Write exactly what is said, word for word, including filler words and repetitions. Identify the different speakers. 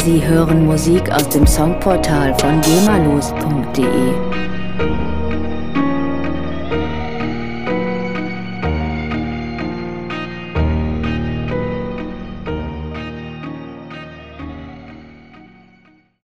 Speaker 1: Sie hören Musik aus dem Songportal von gemalos punkt de.